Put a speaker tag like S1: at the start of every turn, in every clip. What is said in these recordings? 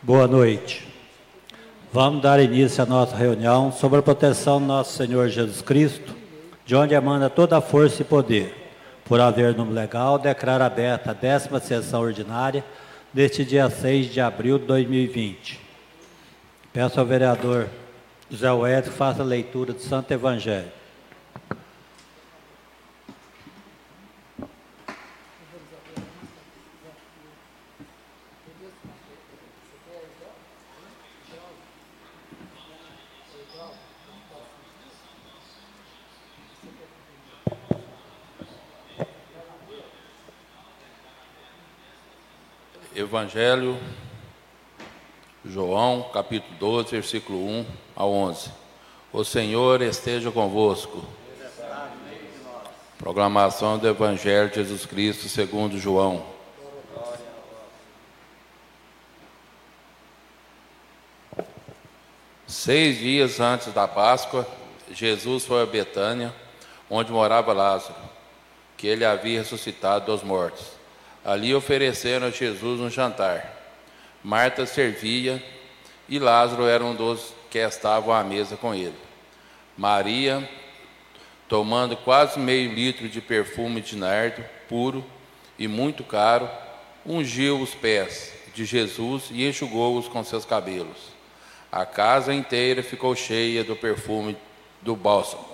S1: Boa noite. Vamos dar início à nossa reunião sobre a proteção do nosso Senhor Jesus Cristo, de onde emana toda a força e poder. Por haver número legal, declaro aberta a 10ª sessão ordinária deste dia 6 de abril de 2020. Peço ao vereador José Wellington que faça a leitura do Santo Evangelho.
S2: Evangelho, João, capítulo 12, versículo 1 a 11. O Senhor esteja convosco. Proclamação do Evangelho de Jesus Cristo segundo João. Seis dias antes da Páscoa, Jesus foi a Betânia, onde morava Lázaro, que ele havia ressuscitado dos mortos. Ali ofereceram a Jesus um jantar. Marta servia e Lázaro era um dos que estavam à mesa com ele. Maria, tomando quase meio litro de perfume de nardo puro e muito caro, ungiu os pés de Jesus e enxugou-os com seus cabelos. A casa inteira ficou cheia do perfume do bálsamo.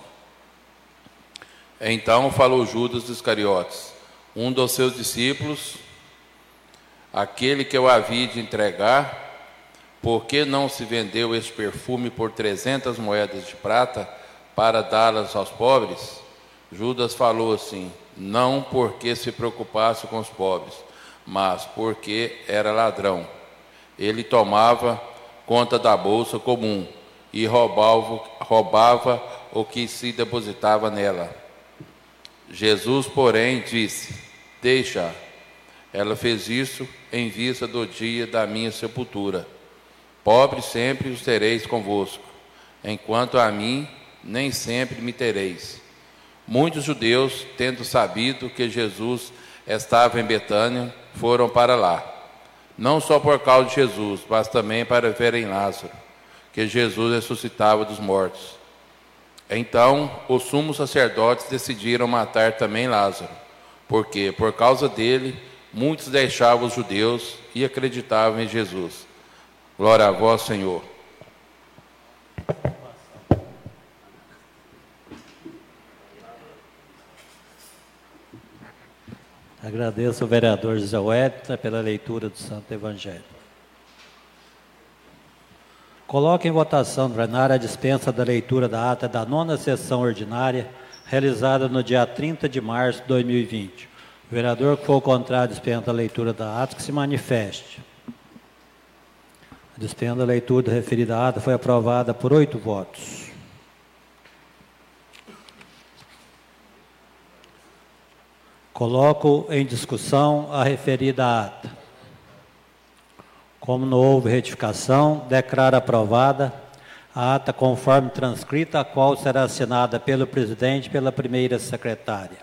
S2: Então falou Judas Iscariotes, um dos seus discípulos, aquele que eu havia de entregar: por que não se vendeu este perfume por 300 moedas de prata para dá-las aos pobres? Judas falou assim, não porque se preocupasse com os pobres, mas porque era ladrão. Ele tomava conta da bolsa comum e roubava o que se depositava nela. Jesus, porém, disse, deixa. Ela fez isso em vista do dia da minha sepultura. Pobres sempre os tereis convosco, enquanto a mim nem sempre me tereis. Muitos judeus, tendo sabido que Jesus estava em Betânia, foram para lá, não só por causa de Jesus, mas também para verem Lázaro, que Jesus ressuscitava dos mortos. Então, os sumos sacerdotes decidiram matar também Lázaro, porque, por causa dele, muitos deixavam os judeus e acreditavam em Jesus. Glória a vós, Senhor.
S1: Agradeço ao vereador José Wellington pela leitura do Santo Evangelho. Coloque em votação do plenário a dispensa da leitura da ata da 9ª sessão ordinária, realizada no dia 30 de março de 2020. O vereador que for contrário à dispensa da leitura da ata, que se manifeste. A dispensa da leitura da referida ata foi aprovada por 8 votos. Coloco em discussão a referida ata. Como não houve retificação, declaro aprovada a ata conforme transcrita, a qual será assinada pelo presidente e pela primeira secretária.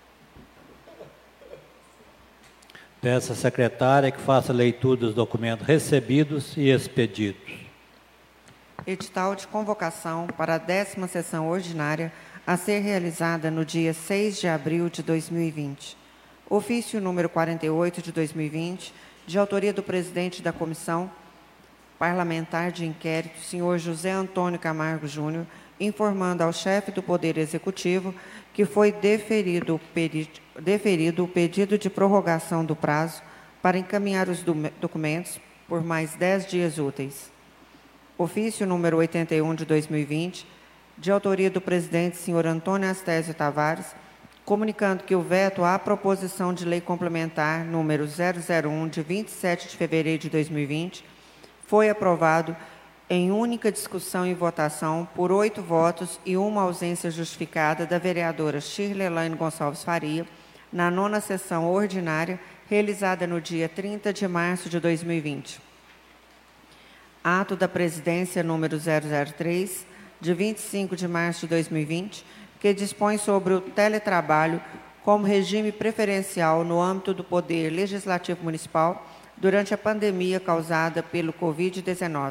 S1: Peço à secretária que faça a leitura dos documentos recebidos e expedidos.
S3: Edital de convocação para a 10ª sessão ordinária a ser realizada no dia 6 de abril de 2020. Ofício número 48 de 2020, de autoria do presidente da Comissão Parlamentar de Inquérito, senhor José Antônio Camargo Júnior, informando ao chefe do Poder Executivo que foi deferido o pedido de prorrogação do prazo para encaminhar os documentos por mais 10 dias úteis. Ofício número 81 de 2020, de autoria do presidente senhor Antônio Astésio Tavares, comunicando que o veto à proposição de lei complementar número 001, de 27 de fevereiro de 2020, foi aprovado em única discussão e votação por 8 votos e uma ausência justificada da vereadora Shirley Elaine Gonçalves Faria, na 9ª sessão ordinária, realizada no dia 30 de março de 2020. Ato da Presidência número 003, de 25 de março de 2020, que dispõe sobre o teletrabalho como regime preferencial no âmbito do Poder Legislativo Municipal, durante a pandemia causada pelo Covid-19.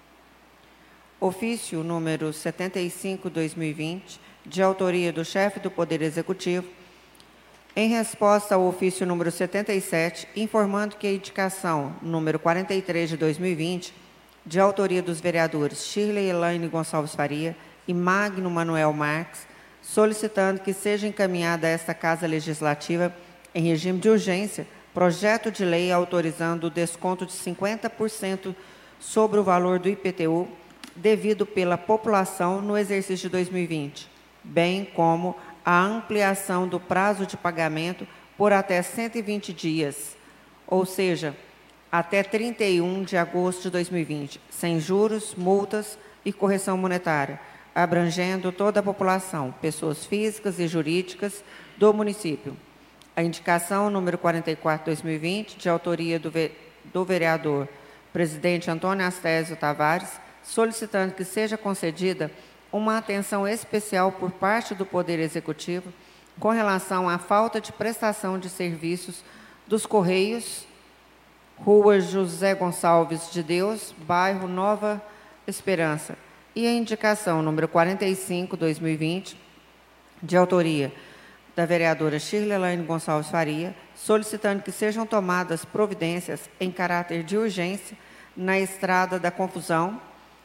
S3: Ofício número 75/2020, de autoria do chefe do Poder Executivo, em resposta ao ofício número 77, informando que a indicação número 43 de 2020, de autoria dos vereadores Shirley Elaine Gonçalves Faria e Magno Manuel Marques, solicitando que seja encaminhada a esta Casa Legislativa, em regime de urgência, projeto de lei autorizando o desconto de 50% sobre o valor do IPTU devido pela população no exercício de 2020, bem como a ampliação do prazo de pagamento por até 120 dias, ou seja, até 31 de agosto de 2020, sem juros, multas e correção monetária, abrangendo toda a população, pessoas físicas e jurídicas do município. A indicação número 44/2020, de autoria do vereador presidente Antônio Astésio Tavares, solicitando que seja concedida uma atenção especial por parte do Poder Executivo com relação à falta de prestação de serviços dos Correios, Rua José Gonçalves de Deus, bairro Nova Esperança, e a indicação número 45/2020, de autoria da vereadora Shirley Elaine Gonçalves Faria, solicitando que sejam tomadas providências em caráter de urgência na Estrada da Confusão,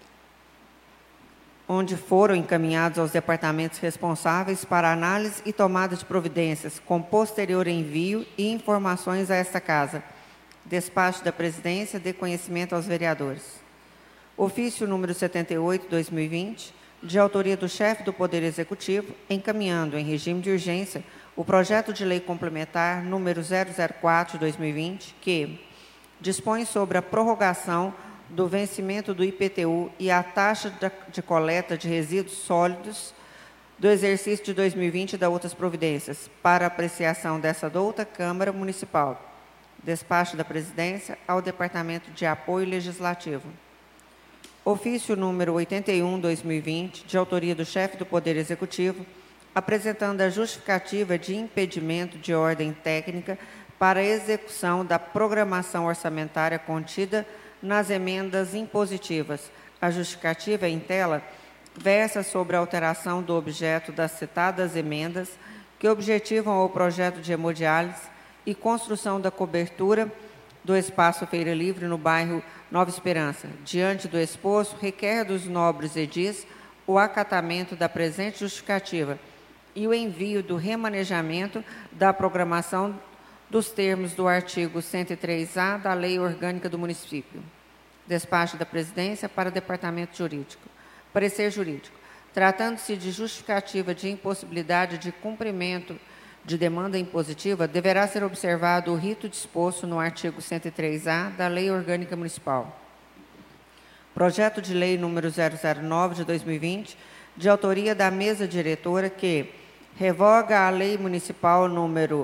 S3: onde foram encaminhados aos departamentos responsáveis para análise e tomada de providências, com posterior envio e informações a esta Casa. Despacho da Presidência de conhecimento aos vereadores. Ofício número 78/2020, de autoria do chefe do Poder Executivo, encaminhando em regime de urgência o projeto de lei complementar número 004/2020, que dispõe sobre a prorrogação do vencimento do IPTU e a taxa de coleta de resíduos sólidos do exercício de 2020 e da outras providências, para apreciação dessa douta Câmara Municipal. Despacho da Presidência ao Departamento de Apoio Legislativo. Ofício número 81/2020, de autoria do chefe do Poder Executivo, apresentando a justificativa de impedimento de ordem técnica para a execução da programação orçamentária contida nas emendas impositivas. A justificativa em tela versa sobre a alteração do objeto das citadas emendas que objetivam o projeto de hemodiálise e construção da cobertura do espaço Feira Livre no bairro Nova Esperança. Diante do exposto, requer dos nobres edis o acatamento da presente justificativa e o envio do remanejamento da programação dos termos do artigo 103A da Lei Orgânica do Município. Despacho da Presidência para o Departamento Jurídico. Parecer jurídico. Tratando-se de justificativa de impossibilidade de cumprimento de demanda impositiva, deverá ser observado o rito disposto no artigo 103A da Lei Orgânica Municipal. Projeto de Lei número 009 de 2020, de autoria da Mesa Diretora, que revoga a Lei Municipal número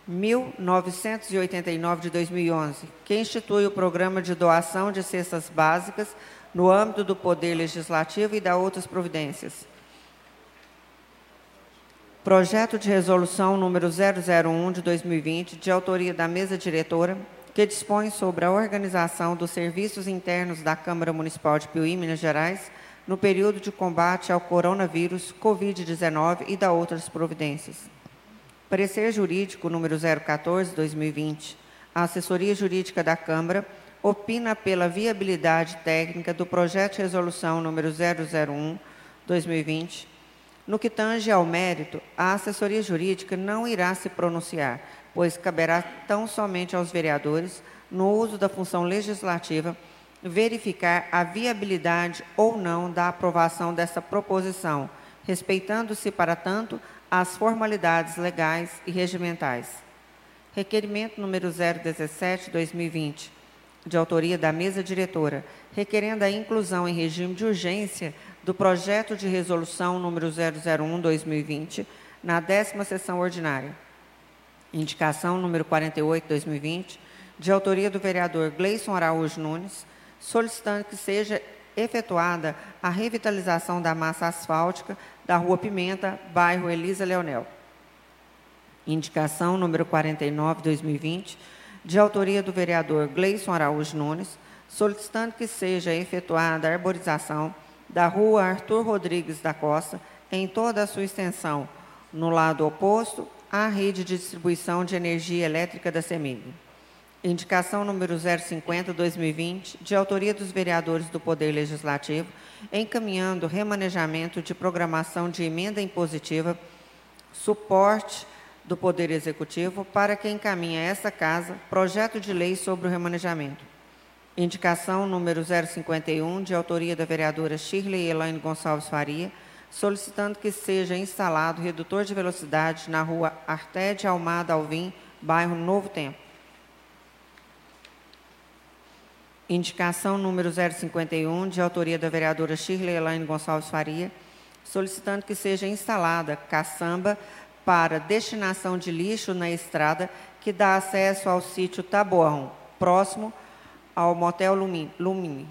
S3: 1989 de 2011, que institui o Programa de Doação de Cestas Básicas no âmbito do Poder Legislativo e da outras providências. Projeto de Resolução número 001 de 2020, de autoria da Mesa Diretora, que dispõe sobre a organização dos serviços internos da Câmara Municipal de Piuí, Minas Gerais, no período de combate ao coronavírus Covid-19 e da outras providências. Parecer jurídico número 014 de 2020. A Assessoria Jurídica da Câmara opina pela viabilidade técnica do projeto de resolução número 001 2020. No que tange ao mérito, a assessoria jurídica não irá se pronunciar, pois caberá tão somente aos vereadores, no uso da função legislativa, verificar a viabilidade ou não da aprovação dessa proposição, respeitando-se, para tanto, as formalidades legais e regimentais. Requerimento número 017/2020, de autoria da Mesa Diretora, requerendo a inclusão em regime de urgência do projeto de resolução número 001/2020 na 10ª sessão ordinária. Indicação número 48/2020, de autoria do vereador Gleison Araújo Nunes, solicitando que seja efetuada a revitalização da massa asfáltica da Rua Pimenta, bairro Elisa Leonel. Indicação número 49/2020, de autoria do vereador Gleison Araújo Nunes, solicitando que seja efetuada a arborização da rua Arthur Rodrigues da Costa em toda a sua extensão, no lado oposto à rede de distribuição de energia elétrica da CEMIG. Indicação número 050/2020, de autoria dos vereadores do Poder Legislativo, encaminhando remanejamento de programação de emenda impositiva, suporte do Poder Executivo, para que encaminhe a essa Casa projeto de lei sobre o remanejamento. Indicação número 051, de autoria da vereadora Shirley Elaine Gonçalves Faria, solicitando que seja instalado redutor de velocidade na rua Artédia Almada Alvim, bairro Novo Tempo. Indicação número 051, de autoria da vereadora Shirley Elaine Gonçalves Faria, solicitando que seja instalada caçamba para destinação de lixo na estrada que dá acesso ao sítio Taboão, próximo ao Motel Lumine.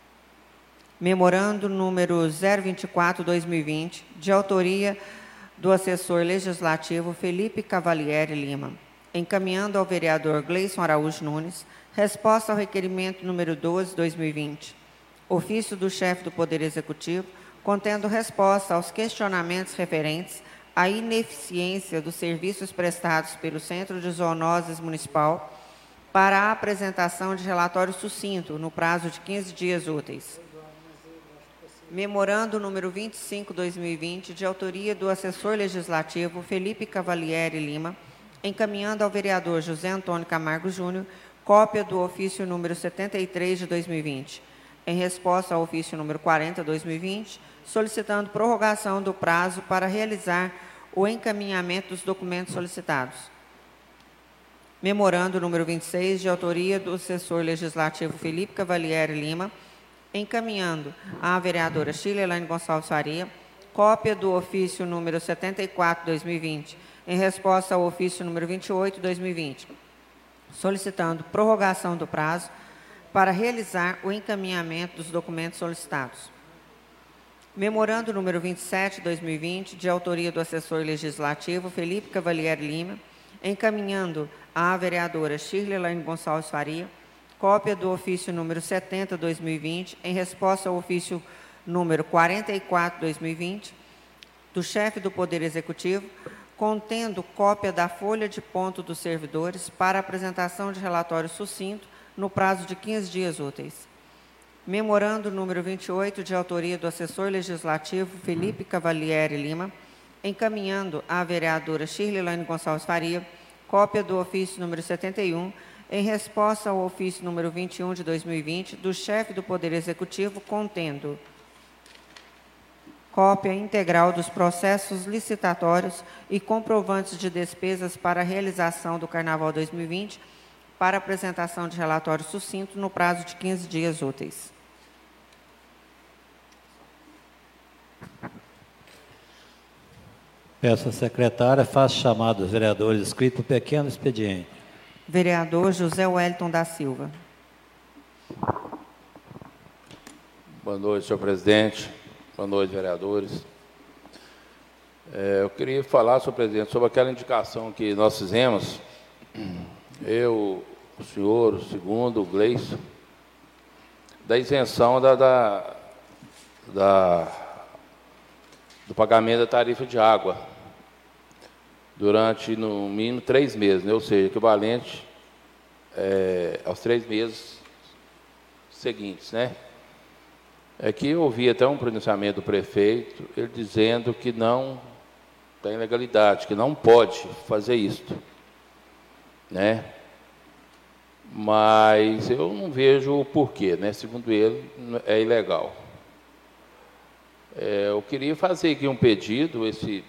S3: Memorando número 024/2020, de autoria do assessor legislativo Felipe Cavalieri Lima, encaminhando ao vereador Gleison Araújo Nunes, resposta ao requerimento número 12/2020, ofício do chefe do Poder Executivo, contendo resposta aos questionamentos referentes à ineficiência dos serviços prestados pelo Centro de Zoonoses Municipal para a apresentação de relatório sucinto no prazo de 15 dias úteis. Memorando número 25/2020, de autoria do assessor legislativo Felipe Cavalieri Lima, encaminhando ao vereador José Antônio Camargo Júnior cópia do ofício número 73/2020, em resposta ao ofício número 40/2020, solicitando prorrogação do prazo para realizar o encaminhamento dos documentos solicitados. Memorando número 26, de autoria do assessor legislativo Felipe Cavalieri Lima, encaminhando à vereadora Shirley Elaine Gonçalves Faria cópia do ofício número 74/2020, em resposta ao ofício número 28/2020, solicitando prorrogação do prazo para realizar o encaminhamento dos documentos solicitados. Memorando número 27/2020, de autoria do assessor legislativo Felipe Cavalieri Lima, encaminhando à vereadora Shirley Elaine Gonçalves Faria cópia do ofício número 70/2020, em resposta ao ofício número 44/2020, do chefe do Poder Executivo, contendo cópia da folha de ponto dos servidores para apresentação de relatório sucinto no prazo de 15 dias úteis. Memorando número 28, de autoria do assessor legislativo Felipe Cavalieri Lima, encaminhando à vereadora Shirley Elaine Gonçalves Faria cópia do ofício número 71, em resposta ao ofício número 21/2020, do chefe do Poder Executivo, contendo cópia integral dos processos licitatórios e comprovantes de despesas para a realização do Carnaval 2020, para apresentação de relatório sucinto no prazo de 15 dias úteis.
S1: Peço à secretária, faça chamada dos vereadores inscritos para o pequeno expediente.
S3: Vereador José Wellington da Silva.
S2: Boa noite, senhor presidente. Boa noite, vereadores. Eu queria falar, senhor presidente, sobre aquela indicação que nós fizemos, eu, o senhor, o segundo, o Gleison, da isenção do pagamento da tarifa de água durante, no mínimo, 3 meses, né? Ou seja, equivalente aos 3 meses seguintes, né? É que eu ouvi até um pronunciamento do prefeito, ele dizendo que não tem legalidade, que não pode fazer isto, né? Mas eu não vejo o porquê, né? Segundo ele, é ilegal. Eu queria fazer aqui um pedido, esse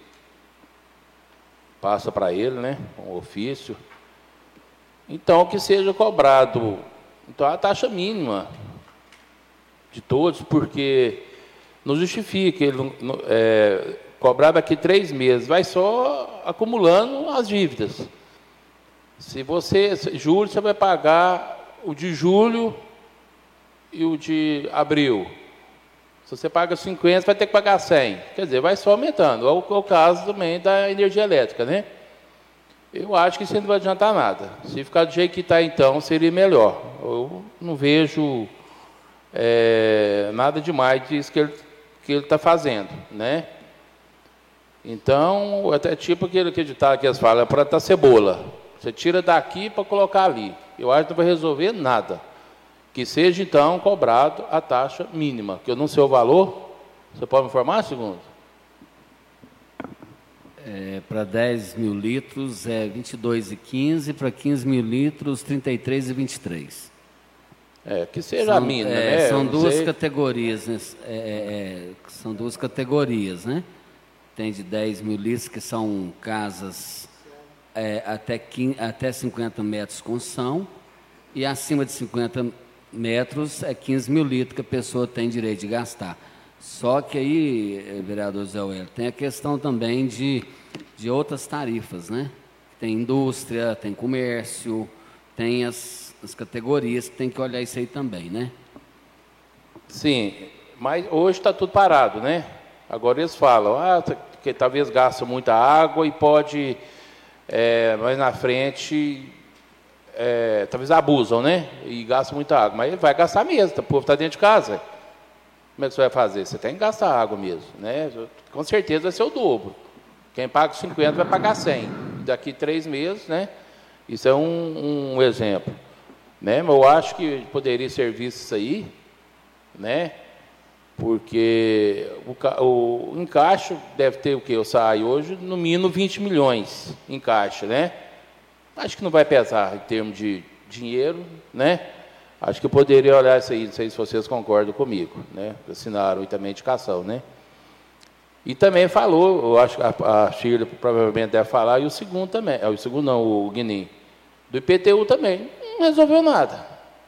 S2: passa para ele, né? Um ofício. Então, que seja cobrado então, a taxa mínima de todos, porque não justifica ele cobrar daqui 3 meses, vai só acumulando as dívidas. Se você, julho, você vai pagar o de julho e o de abril. Se você paga 50, você vai ter que pagar 100. Quer dizer, vai só aumentando. É o caso também da energia elétrica, né? Eu acho que isso não vai adiantar nada. Se ficar do jeito que está, então, seria melhor. Eu não vejo nada demais disso que ele está fazendo, né? Então, até tipo aquele ditado que eles falam, é plantar cebola. Você tira daqui para colocar ali. Eu acho que não vai resolver nada. Que seja, então, cobrado a taxa mínima, que eu não sei o valor. Você pode me informar, segundo?
S4: Para 10 mil litros é 22,15, para 15 mil litros, 33,23.
S2: Que seja a mínima, né?
S4: São duas categorias, né? São duas categorias, né? Tem de 10 mil litros, que são casas até 50 metros com construção, e acima de 50 metros é 15 mil litros que a pessoa tem direito de gastar. Só que aí, vereador Zé Wélio, tem a questão também de outras tarifas, né? Tem indústria, tem comércio, tem as categorias, tem que olhar isso aí também, né? Sim,
S2: mas hoje está tudo parado, né? Agora eles falam, que talvez gasta muita água e pode, mais na frente, talvez abusam, né? E gastam muita água, mas vai gastar mesmo, o povo está dentro de casa. Como é que você vai fazer? Você tem que gastar água mesmo, né? Com certeza vai ser o dobro. Quem paga 50 vai pagar 100. Daqui 3 meses, né? Isso é um exemplo, né? Mas eu acho que poderia ser visto isso aí, né? Porque o encaixe deve ter o quê? Eu saio hoje, no mínimo 20 milhões em caixa, né? Acho que não vai pesar em termos de dinheiro, né? Acho que eu poderia olhar isso aí, não sei se vocês concordam comigo, né? Assinaram e também a indicação, né? E também falou, eu acho que a Shirley provavelmente deve falar, e o segundo também, o segundo não, o Guinim, do IPTU também, não resolveu nada.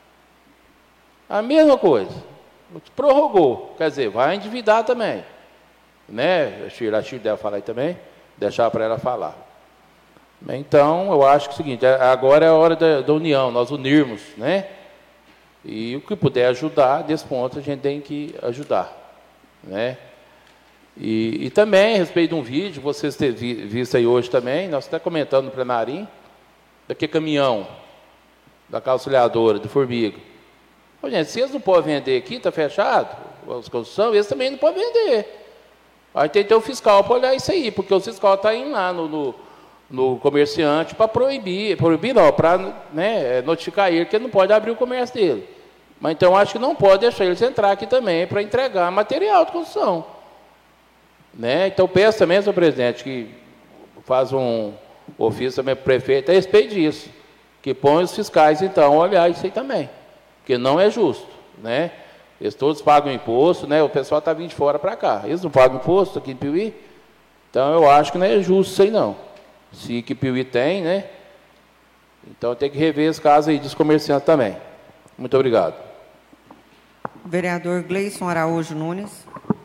S2: A mesma coisa, prorrogou, quer dizer, vai endividar também, né? A Shirley deve falar aí também, deixar para ela falar. Então, eu acho que é o seguinte, agora é a hora da união, nós unirmos, né? E o que puder ajudar, desse ponto a gente tem que ajudar, né? E também, a respeito de um vídeo, vocês terem visto aí hoje também, nós estamos comentando no plenarinho, daquele caminhão, da auxiliadora, do Formiga. Ô, gente, se eles não podem vender aqui, está fechado, as construções, eles também não podem vender. Aí tem que ter o fiscal para olhar isso aí, porque o fiscal está indo lá no comerciante para proibir não, para, né, notificar ele que ele não pode abrir o comércio dele. Mas então acho que não pode deixar eles entrar aqui também para entregar material de construção, né? Então peço também, senhor presidente, que faz um ofício também para o prefeito a respeito disso, que põe os fiscais então a olhar isso aí também, porque não é justo, né? Eles todos pagam imposto, né? O pessoal está vindo de fora para cá, eles não pagam imposto aqui em Piuí, então eu acho que não é justo isso aí não. Se que Piuí tem, né? Então tem que rever esse caso aí dos comerciantes também. Muito obrigado.
S3: Vereador Gleison Araújo Nunes.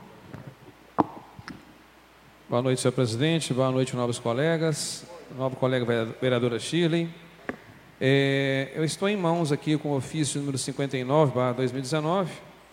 S5: Boa noite, senhor presidente. Boa noite, novos colegas. Novo colega vereadora Shirley. Eu estou em mãos aqui com o ofício número 59/2019,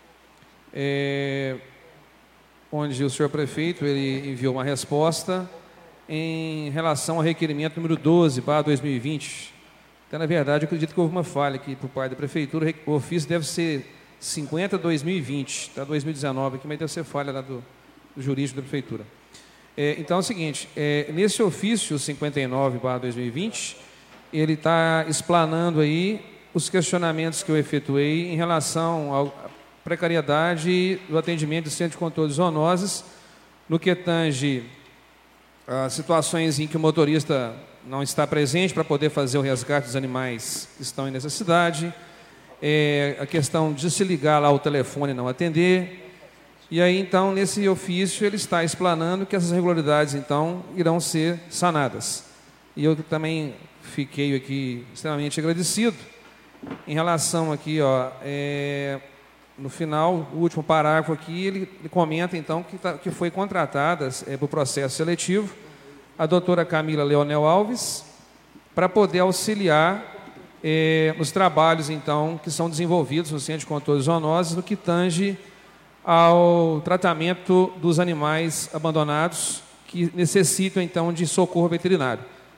S5: onde o senhor prefeito ele enviou uma resposta em relação ao requerimento número 12/2020. Então, na verdade, eu acredito que houve uma falha aqui por parte da prefeitura. O ofício deve ser 50/2020, está 2019 aqui, mas deve ser falha lá do jurídico da prefeitura. Então, é o seguinte, nesse ofício 59/2020, ele está explanando aí os questionamentos que eu efetuei em relação à precariedade do atendimento do Centro de Controle de Zoonoses, no que tange situações em que o motorista não está presente para poder fazer o resgate dos animais que estão em necessidade, a questão de se ligar lá o telefone e não atender. E aí, então, nesse ofício, ele está explanando que essas irregularidades, então, irão ser sanadas. E eu também fiquei aqui extremamente agradecido em relação aqui, no final, o último parágrafo aqui, ele comenta, então, que foi contratada para o processo seletivo a doutora Camila Leonel Alves para poder auxiliar os trabalhos, então, que são desenvolvidos no Centro de Controle de Zoonoses, no que tange ao tratamento dos animais abandonados que necessitam, então, de socorro veterinário.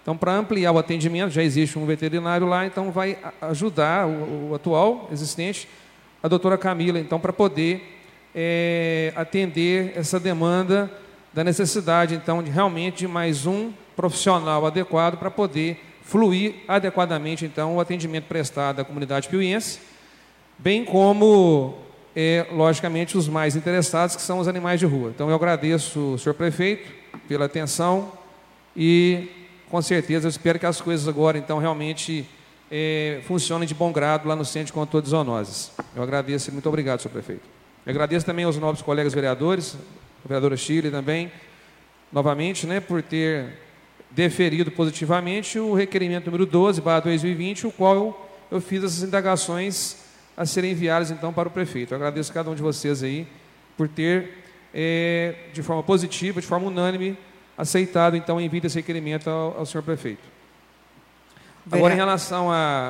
S5: Então, para ampliar o atendimento, já existe um veterinário lá, então vai ajudar o atual existente, a doutora Camila, então, para poder atender essa demanda da necessidade, então, de realmente de mais um profissional adequado para poder fluir adequadamente, então, o atendimento prestado à comunidade piuiense, bem como, logicamente, os mais interessados, que são os animais de rua. Então, eu agradeço, senhor prefeito, pela atenção e, com certeza, eu espero que as coisas agora, então, realmente funcionem de bom grado lá no Centro de Controle de Zoonoses. Eu agradeço e muito obrigado, senhor prefeito. Eu agradeço também aos nobres colegas vereadores, a vereadora Shirley também, novamente, né, por ter deferido positivamente o requerimento número 12/2020, o qual eu fiz essas indagações a serem enviadas, então, para o prefeito. Eu agradeço a cada um de vocês aí por ter, de forma positiva, de forma unânime, aceitado, então, o envio desse requerimento ao senhor prefeito. Agora, em relação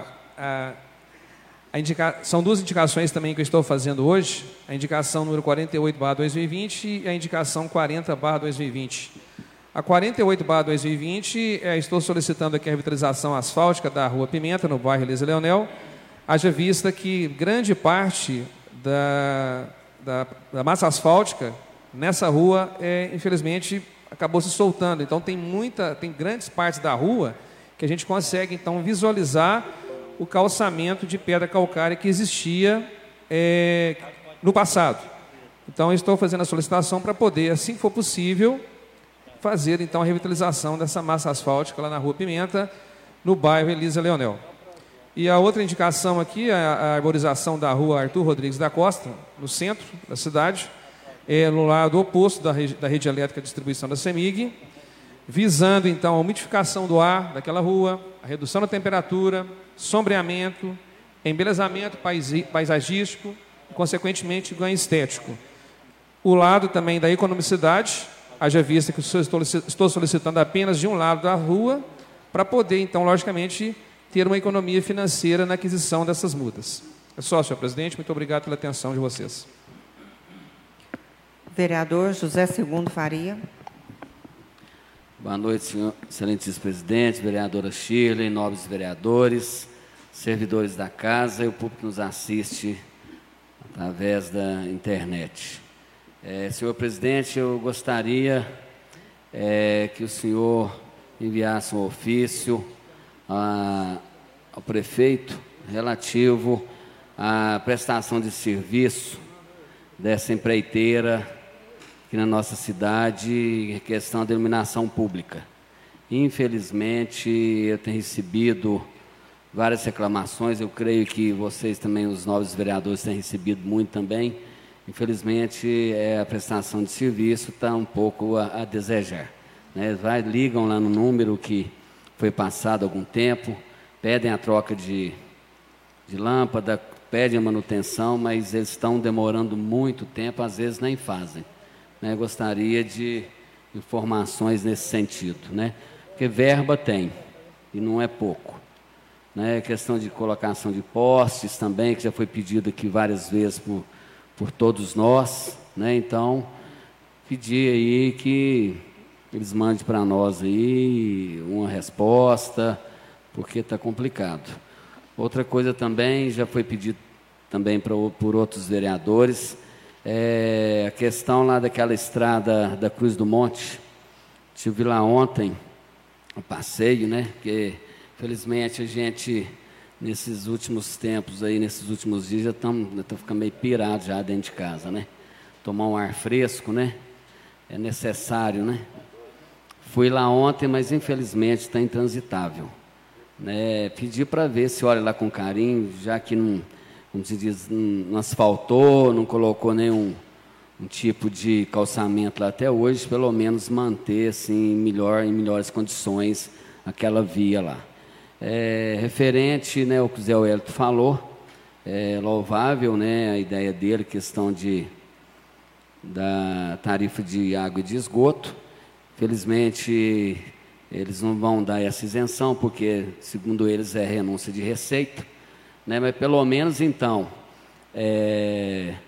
S5: são duas indicações também que eu estou fazendo hoje, a indicação número 48/2020 e a indicação 40/2020. A 48/2020, estou solicitando aqui a revitalização asfáltica da Rua Pimenta, no bairro Elisa Leonel, haja vista que grande parte da massa asfáltica nessa rua, infelizmente, acabou se soltando. Então, tem grandes partes da rua que a gente consegue, então, visualizar o calçamento de pedra calcária que existia no passado. Então, eu estou fazendo a solicitação para poder, assim que for possível, fazer, então, a revitalização dessa massa asfáltica lá na Rua Pimenta, no bairro Elisa Leonel. E a outra indicação aqui, a arborização da Rua Arthur Rodrigues da Costa, no centro da cidade, no lado oposto da rede elétrica de distribuição da CEMIG, visando, então, a umidificação do ar daquela rua, a redução da temperatura, sombreamento, embelezamento paisagístico e, consequentemente, ganho estético. O lado também da economicidade, haja vista que estou solicitando apenas de um lado da rua, para poder, então, logicamente, ter uma economia financeira na aquisição dessas mudas. É só, senhor presidente. Muito obrigado pela atenção de vocês.
S3: Vereador José Segundo Faria.
S4: Boa noite, senhor excelentíssimo presidente, vereadora Shirley, nobres vereadores, servidores da casa e o público que nos assiste através da internet. Senhor presidente, eu gostaria que o senhor enviasse um ofício ao prefeito relativo à prestação de serviço dessa empreiteira aqui na nossa cidade, questão da iluminação pública. Infelizmente, eu tenho recebido várias reclamações, eu creio que vocês também, os novos vereadores, têm recebido muito também. Infelizmente, a prestação de serviço está um pouco a desejar, né? Ligam lá no número que foi passado há algum tempo, pedem a troca de lâmpada, pedem a manutenção, mas eles estão demorando muito tempo, às vezes nem fazem. Gostaria de informações nesse sentido, né? Porque verba tem, e não é pouco. Questão de colocação de postes também, que já foi pedido aqui várias vezes por todos nós, né? Então, pedir aí que eles mandem para nós aí uma resposta, porque está complicado. Outra coisa também, já foi pedido também por outros vereadores, a questão lá daquela estrada da Cruz do Monte. Estive lá ontem, o passeio, né? Porque, felizmente, a gente, nesses últimos tempos aí, nesses últimos dias, já estamos ficando meio pirados já dentro de casa, né? Tomar um ar fresco, né? É necessário, né? Fui lá ontem, mas, infelizmente, está intransitável, né? Pedi para ver se olha lá com carinho, já que não, como se diz, não asfaltou, não colocou nenhum tipo de calçamento lá até hoje, pelo menos manter assim, em melhores condições aquela via lá. Referente, né, ao que o Zé Wellington falou, louvável, né, a ideia dele, questão da tarifa de água e de esgoto. Felizmente, eles não vão dar essa isenção, porque, segundo eles, é renúncia de receita, né? Mas pelo menos, então,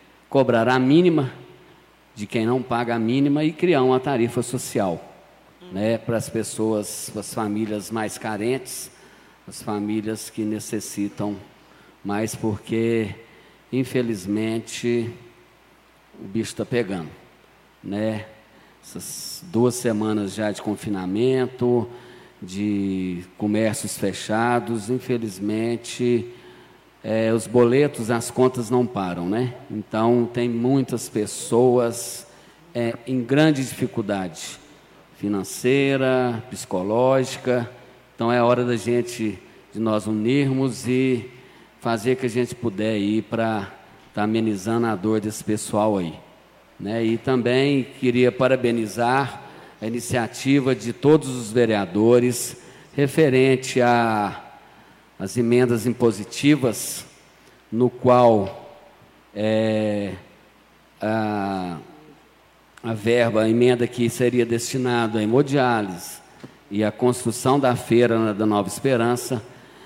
S4: cobrar a mínima de quem não paga a mínima e criar uma tarifa social, né, para as pessoas, para as famílias mais carentes, as famílias que necessitam mais, porque, infelizmente, o bicho está pegando, né? Essas 2 semanas já de confinamento, de comércios fechados, infelizmente, os boletos, as contas não param, né? Então, tem muitas pessoas em grande dificuldade financeira, psicológica. Então, é hora de nós unirmos e fazer o que a gente puder aí para estar amenizando a dor desse pessoal aí, né? E também queria parabenizar a iniciativa de todos os vereadores referente às emendas impositivas, no qual a verba, a emenda que seria destinada à hemodiálise e à construção da feira da Nova Esperança,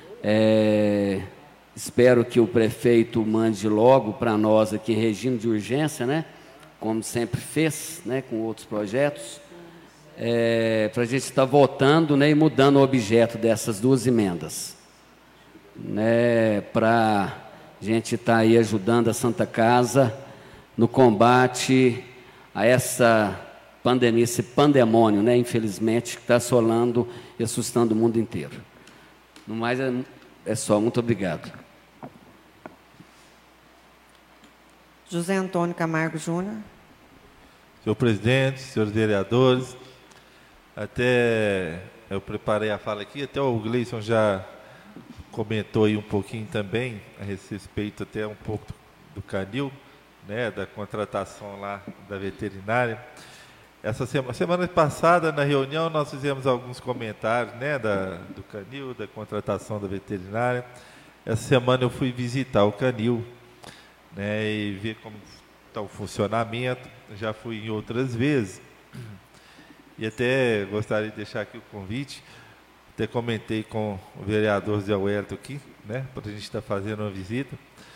S4: espero que o prefeito mande logo para nós aqui em regime de urgência, né? Como sempre fez, né? Com outros projetos, para a gente estar votando, né? E mudando o objeto dessas 2 emendas, né? Para a gente estar aí ajudando a Santa Casa no combate a essa pandemia, esse pandemônio, né? Infelizmente, que está assolando e assustando o mundo inteiro. No mais, é só. Muito obrigado.
S3: José Antônio Camargo Júnior.
S6: Senhor presidente, senhores vereadores, até eu preparei a fala aqui, até o Gleison já comentou aí um pouquinho também, a respeito até um pouco do canil, né, da contratação lá da veterinária. Essa semana passada, na reunião, nós fizemos alguns comentários, né, do canil, da contratação da veterinária. Essa semana eu fui visitar o canil, né, e ver como está o funcionamento. Já fui em outras vezes e até gostaria de deixar aqui o convite. Até comentei com o vereador Zé Wellington aqui, né, para a gente estar fazendo uma visita,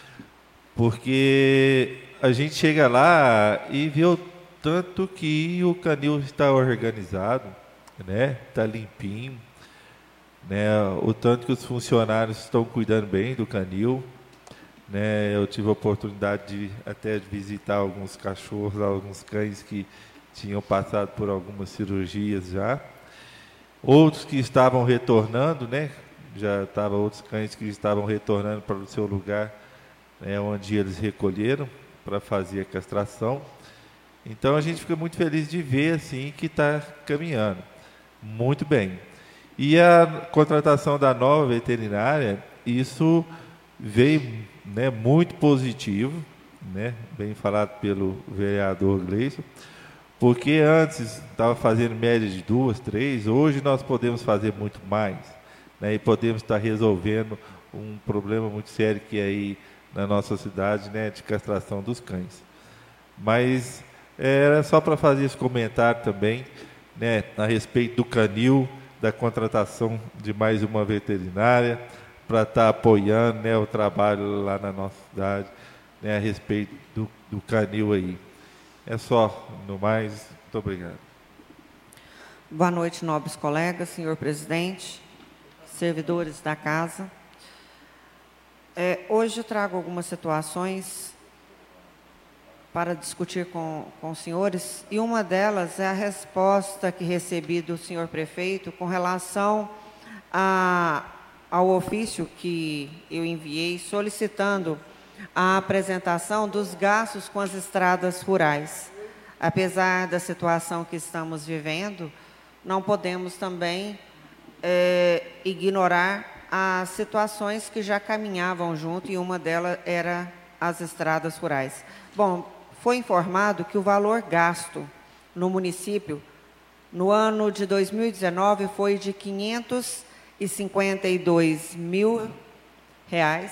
S6: porque a gente chega lá e vê o tanto que o canil está organizado, né, está limpinho, né, o tanto que os funcionários estão cuidando bem do canil, né. Eu tive a oportunidade de visitar alguns cachorros, alguns cães que tinham passado por algumas cirurgias já, outros que estavam retornando, né, já estavam outros cães que estavam retornando para o seu lugar, né, onde eles recolheram para fazer a castração. Então a gente fica muito feliz de ver assim que está caminhando muito bem. E a contratação da nova veterinária, isso veio, né, muito positivo, né, bem falado pelo vereador Gleison, porque antes estava fazendo média de 2, 3, hoje nós podemos fazer muito mais, né, e podemos estar resolvendo um problema muito sério que é aí na nossa cidade, né, de castração dos cães. Mas era só para fazer esse comentário também, né, a respeito do canil, da contratação de mais uma veterinária, para estar apoiando, né, o trabalho lá na nossa cidade, né, a respeito do canil aí. É só, no mais, muito obrigado.
S3: Boa noite, nobres colegas, senhor presidente, servidores da casa. Hoje eu trago algumas situações para discutir com os senhores, e uma delas é a resposta que recebi do senhor prefeito com relação ao ofício que eu enviei solicitando a apresentação dos gastos com as estradas rurais. Apesar da situação que estamos vivendo, não podemos também ignorar as situações que já caminhavam junto, e uma delas era as estradas rurais. Bom, foi informado que o valor gasto no município no ano de 2019 foi de R$ 552.000, R$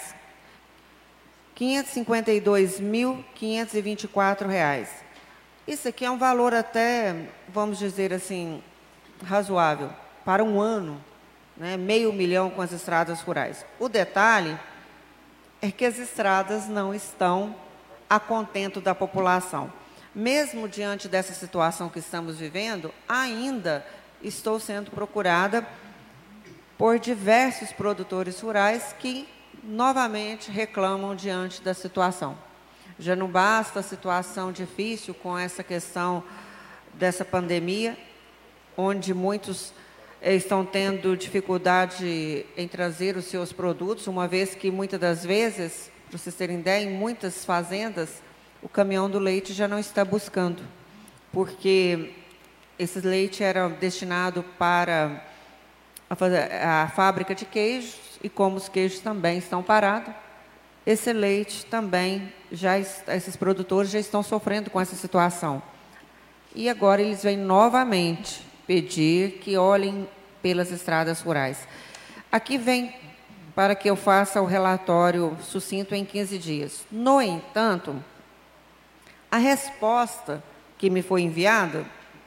S3: 552.524. Isso aqui é um valor até, vamos dizer assim, razoável para um ano, né? R$500 mil com as estradas rurais. O detalhe é que as estradas não estão a contento da população. Mesmo diante dessa situação que estamos vivendo, ainda estou sendo procurada por diversos produtores rurais que novamente reclamam diante da situação. Já não basta a situação difícil com essa questão dessa pandemia, onde muitos estão tendo dificuldade em trazer os seus produtos, uma vez que muitas das vezes, para vocês terem ideia, em muitas fazendas, o caminhão do leite já não está buscando, porque esse leite era destinado para a fábrica de queijos, e como os queijos também estão parados, esse leite também, esses produtores já estão sofrendo com essa situação. E agora eles vêm novamente pedir que olhem pelas estradas rurais. Aqui vem para que eu faça o relatório sucinto em 15 dias. No entanto, a resposta que me foi enviada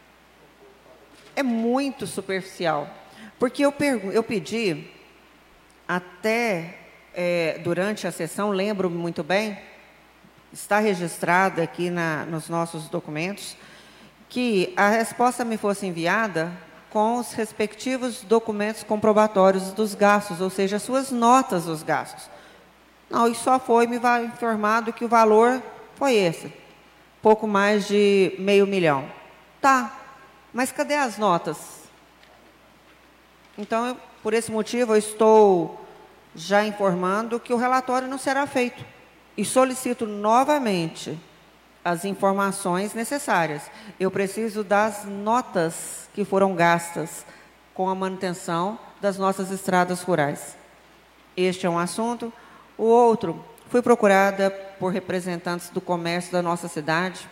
S3: é muito superficial, porque eu pedi até durante a sessão, lembro-me muito bem, está registrado aqui nos nossos documentos, que a resposta me fosse enviada com os respectivos documentos comprobatórios dos gastos, ou seja, as suas notas dos gastos. Não, e só foi me informado que o valor foi esse, pouco mais de R$500 mil. Tá, mas cadê as notas? Então, por esse motivo, eu estou já informando que o relatório não será feito. E solicito novamente as informações necessárias. Eu preciso das notas que foram gastas com a manutenção das nossas estradas rurais. Este é um assunto. O outro, fui procurada por representantes do comércio da nossa cidade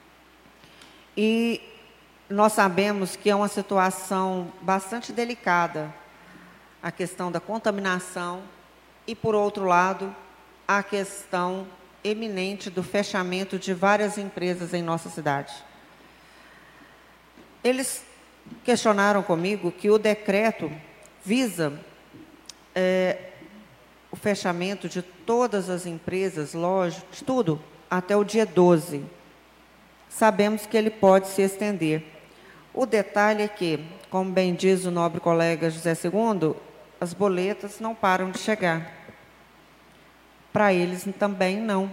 S3: e nós sabemos que é uma situação bastante delicada a questão da contaminação e, por outro lado, a questão eminente do fechamento de várias empresas em nossa cidade. Eles questionaram comigo que o decreto visa o fechamento de todas as empresas, lojas, de tudo, até o dia 12. Sabemos que ele pode se estender. O detalhe é que, como bem diz o nobre colega José II, as boletas não param de chegar. Para eles também não.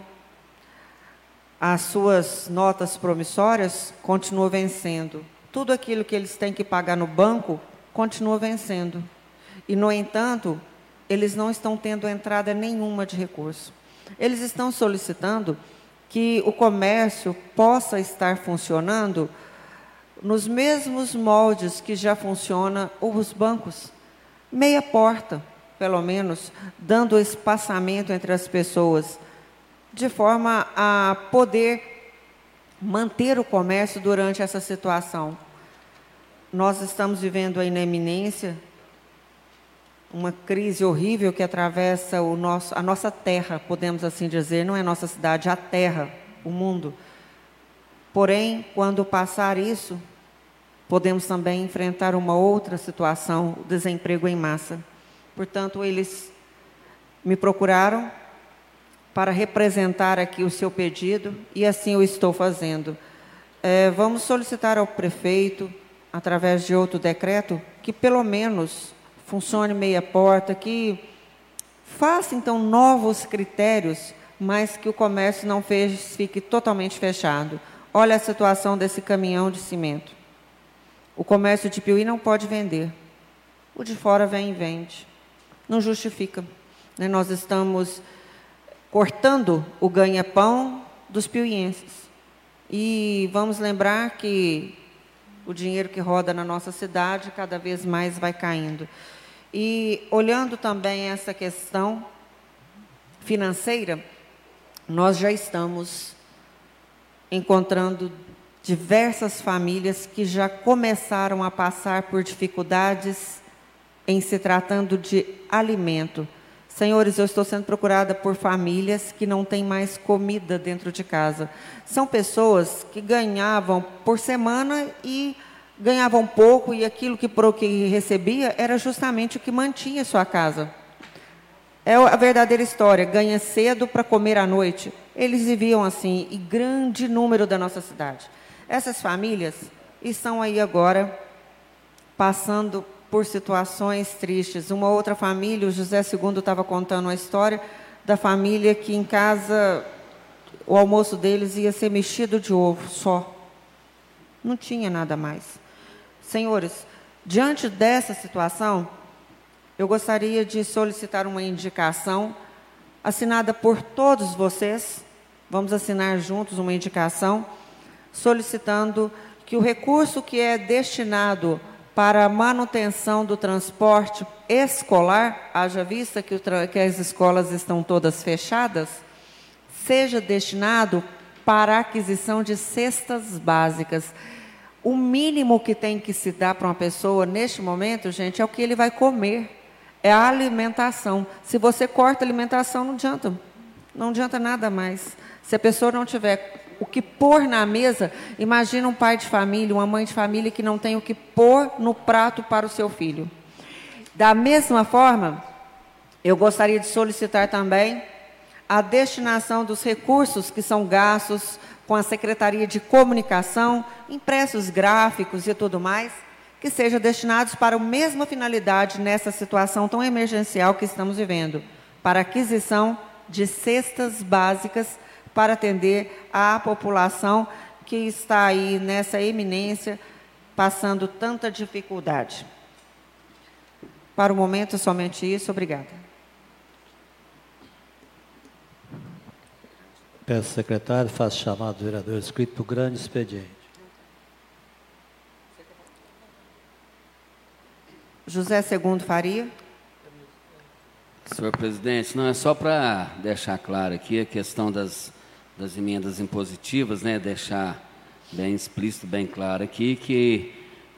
S3: As suas notas promissórias continuam vencendo. Tudo aquilo que eles têm que pagar no banco continua vencendo. E, no entanto, eles não estão tendo entrada nenhuma de recurso. Eles estão solicitando que o comércio possa estar funcionando nos mesmos moldes que já funciona os bancos. Meia porta, pelo menos, dando espaçamento entre as pessoas, de forma a poder manter o comércio durante essa situação. Nós estamos vivendo aí na iminência uma crise horrível que atravessa a nossa terra, podemos assim dizer, não é nossa cidade, a terra, o mundo. Porém, quando passar isso, podemos também enfrentar uma outra situação, o desemprego em massa. Portanto, eles me procuraram para representar aqui o seu pedido, e assim eu estou fazendo. Vamos solicitar ao prefeito, através de outro decreto, que pelo menos funcione meia porta, que faça, então, novos critérios, mas que o comércio não fique totalmente fechado. Olha a situação desse caminhão de cimento. O comércio de Piuí não pode vender. O de fora vem e vende. Não justifica. Né? Nós estamos cortando o ganha-pão dos piuienses. E vamos lembrar que o dinheiro que roda na nossa cidade cada vez mais vai caindo. E olhando também essa questão financeira, nós já estamos encontrando diversas famílias que já começaram a passar por dificuldades em se tratando de alimento. Senhores, eu estou sendo procurada por famílias que não têm mais comida dentro de casa. São pessoas que ganhavam por semana e ganhavam pouco, e aquilo que recebia era justamente o que mantinha sua casa. É a verdadeira história, ganha cedo para comer à noite. Eles viviam assim, em grande número da nossa cidade. Essas famílias estão aí agora passando por situações tristes. Uma outra família, o José II estava contando uma história da família que em casa o almoço deles ia ser mexido de ovo só. Não tinha nada mais. Senhores, diante dessa situação, eu gostaria de solicitar uma indicação assinada por todos vocês. Vamos assinar juntos uma indicação solicitando que o recurso que é destinado para a manutenção do transporte escolar, haja vista que as escolas estão todas fechadas, seja destinado para a aquisição de cestas básicas. O mínimo que tem que se dar para uma pessoa neste momento, gente, é o que ele vai comer. É a alimentação. Se você corta a alimentação, não adianta nada mais. Se a pessoa não tiver o que pôr na mesa, imagina um pai de família, uma mãe de família que não tem o que pôr no prato para o seu filho. Da mesma forma, eu gostaria de solicitar também a destinação dos recursos que são gastos com a Secretaria de Comunicação, impressos gráficos e tudo mais, que sejam destinados para a mesma finalidade nessa situação tão emergencial que estamos vivendo, para a aquisição de cestas básicas para atender a população que está aí nessa eminência, passando tanta dificuldade. Para o momento, somente isso. Obrigada.
S1: Peço ao secretário, faço chamado do vereador inscrito para o grande expediente.
S3: José II Faria.
S4: Senhor presidente, não é só para deixar claro aqui a questão das emendas impositivas, né? Deixar bem explícito, bem claro aqui que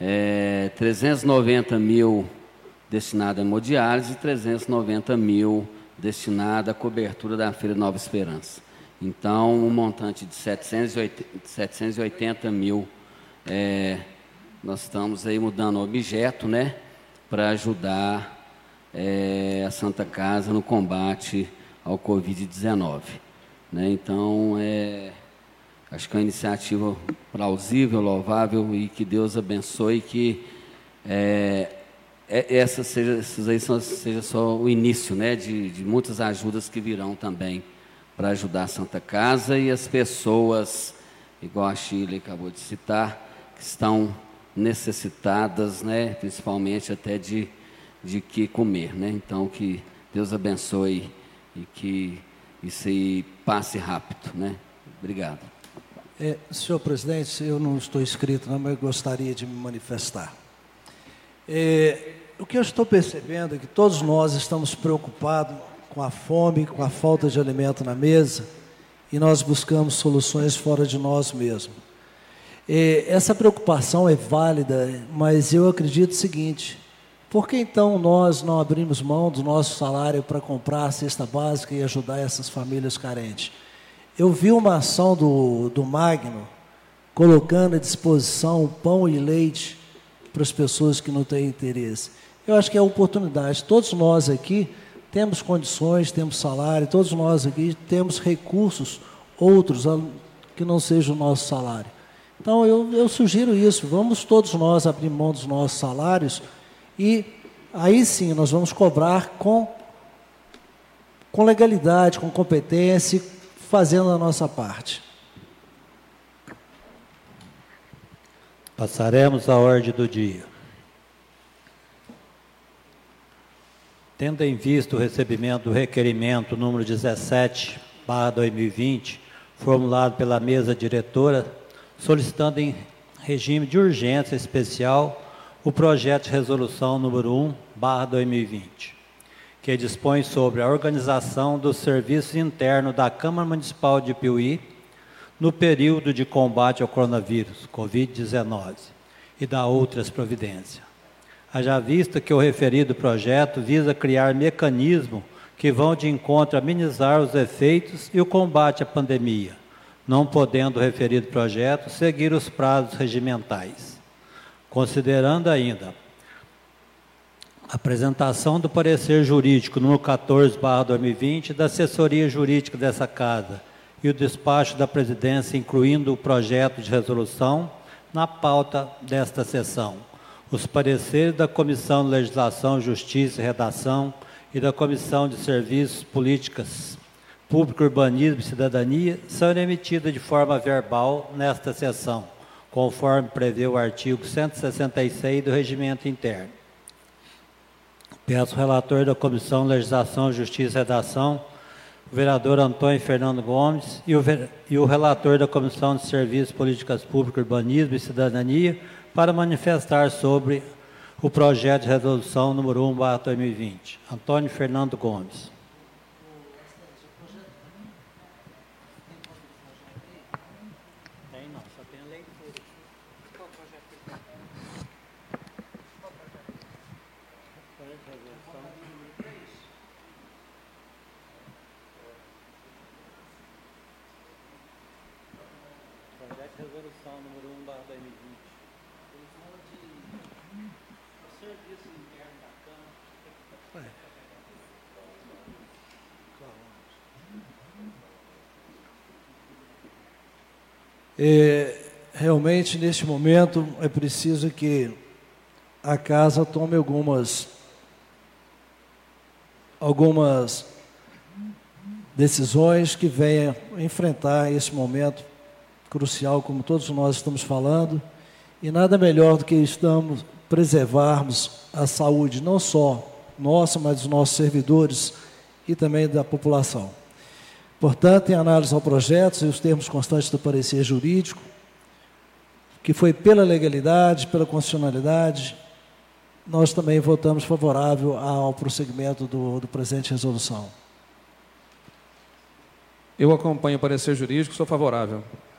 S4: 390 mil destinado a hemodiálise e 390 mil destinado à cobertura da Feira Nova Esperança. Então, um montante de 780 mil, nós estamos aí mudando o objeto, né? Para ajudar a Santa Casa no combate ao Covid-19. Né? Então, acho que é uma iniciativa plausível, louvável e que Deus abençoe que essas aí seja só o início, né? de muitas ajudas que virão também para ajudar a Santa Casa e as pessoas, igual a Shirley acabou de citar, que estão necessitadas, né? Principalmente até de que comer. Né? Então, que Deus abençoe e que isso aí passe rápido. Né? Obrigado.
S7: Senhor presidente, eu não estou inscrito, não, mas eu gostaria de me manifestar. O que eu estou percebendo é que todos nós estamos preocupados com a fome, com a falta de alimento na mesa, e nós buscamos soluções fora de nós mesmos. Essa preocupação é válida, mas eu acredito o seguinte: por que então nós não abrimos mão do nosso salário para comprar a cesta básica e ajudar essas famílias carentes? Eu vi uma ação do Magno colocando à disposição pão e leite para as pessoas que não têm interesse. Eu acho que é oportunidade. Todos nós aqui temos condições, temos salário, todos nós aqui temos recursos, outros que não sejam o nosso salário. Então, eu sugiro isso, vamos todos nós abrir mão dos nossos salários e aí sim nós vamos cobrar com legalidade, com competência, fazendo a nossa parte.
S1: Passaremos à ordem do dia. Tendo em vista o recebimento do requerimento número 17/2020, formulado pela mesa diretora, solicitando em regime de urgência especial o projeto de resolução número 1/2020, que dispõe sobre a organização dos serviços internos da Câmara Municipal de Piuí no período de combate ao coronavírus, Covid-19, e da outras providências. Haja vista que o referido projeto visa criar mecanismos que vão de encontro a amenizar os efeitos e o combate à pandemia, não podendo o referido projeto seguir os prazos regimentais. Considerando ainda a apresentação do parecer jurídico número 14/2020 da assessoria jurídica dessa Casa e o despacho da presidência, incluindo o projeto de resolução na pauta desta sessão, os pareceres da Comissão de Legislação, Justiça e Redação e da Comissão de Serviços, Políticas Público, Urbanismo e Cidadania serão emitidos de forma verbal nesta sessão, conforme prevê o artigo 166 do Regimento Interno. Peço ao relator da Comissão de Legislação, Justiça e Redação, o vereador Antônio Fernando Gomes, e o relator da Comissão de Serviços, Políticas Públicas, Urbanismo e Cidadania, para manifestar sobre o projeto de resolução número 1/2020. Antônio Fernando Gomes.
S8: Resolução número 1/2020. Serviço interno da Câmara.
S7: Realmente, neste momento, é preciso que a casa tome algumas decisões que venham enfrentar esse momento crucial, como todos nós estamos falando, e nada melhor do que preservarmos a saúde, não só nossa, mas dos nossos servidores e também da população. Portanto, em análise ao projeto e os termos constantes do parecer jurídico, que foi pela legalidade, pela constitucionalidade, nós também votamos favorável ao prosseguimento do presente resolução.
S5: Eu acompanho o parecer jurídico, sou favorável.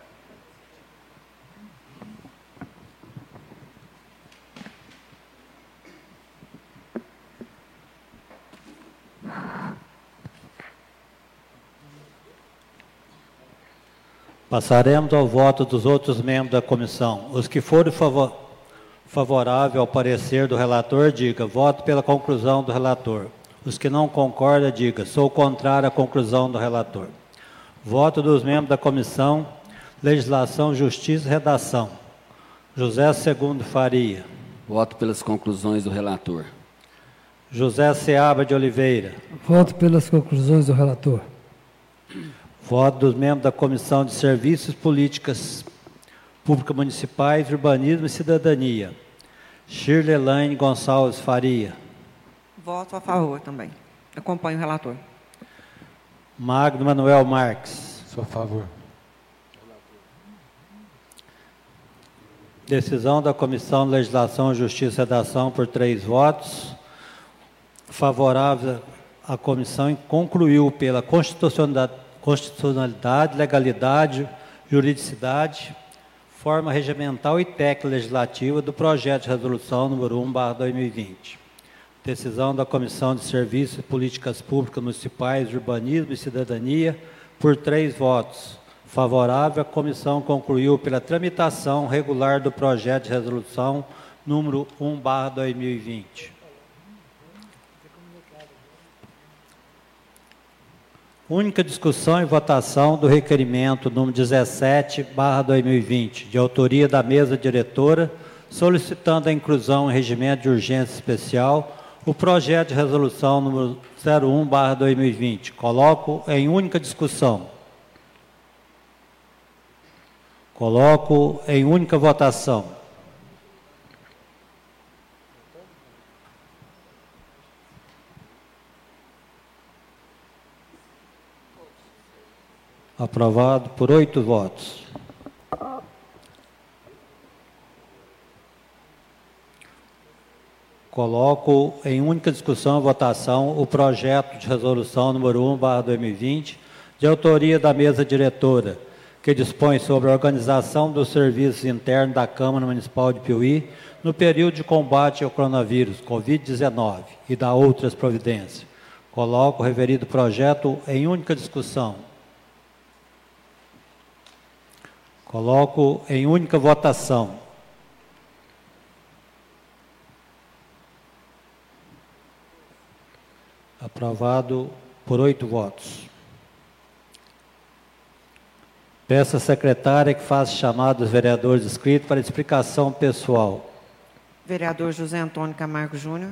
S1: Passaremos ao voto dos outros membros da comissão. Os que forem favoráveis ao parecer do relator, diga, voto pela conclusão do relator. Os que não concordam, diga, sou contrário à conclusão do relator. Voto dos membros da comissão, Legislação, Justiça e Redação. José Segundo Faria.
S4: Voto pelas conclusões do relator.
S1: José Seabra de Oliveira.
S9: Voto pelas conclusões do relator.
S1: Voto dos membros da Comissão de Serviços, Políticas Públicas Municipais, Urbanismo e Cidadania. Shirley Elaine Gonçalves Faria.
S3: Voto a favor também. Acompanho o relator.
S1: Magno Manuel Marques.
S10: Sou a favor.
S1: Decisão da Comissão de Legislação, Justiça e Redação por 3 votos. Favorável à comissão concluiu pela constitucionalidade, legalidade, juridicidade, forma regimental e técnica legislativa do projeto de resolução número 1/2020. Decisão da Comissão de Serviços e Políticas Públicas Municipais, Urbanismo e Cidadania, por 3 votos. Favorável, a comissão concluiu pela tramitação regular do projeto de resolução número 1/2020. Única discussão e votação do requerimento número 17/2020, de autoria da mesa diretora, solicitando a inclusão em regimento de urgência especial o projeto de resolução número 01/2020. Coloco em única discussão. Coloco em única votação. Aprovado por 8 votos. Coloco em única discussão e votação o projeto de resolução número 1/2020, de autoria da mesa diretora, que dispõe sobre a organização dos serviços internos da Câmara Municipal de Piuí no período de combate ao coronavírus, Covid-19, e da outras providências. Coloco o referido projeto em única discussão. Coloco em única votação. Aprovado por 8 votos. Peço à secretária que faça chamada dos vereadores inscritos para explicação pessoal.
S3: Vereador José Antônio Camargo Júnior.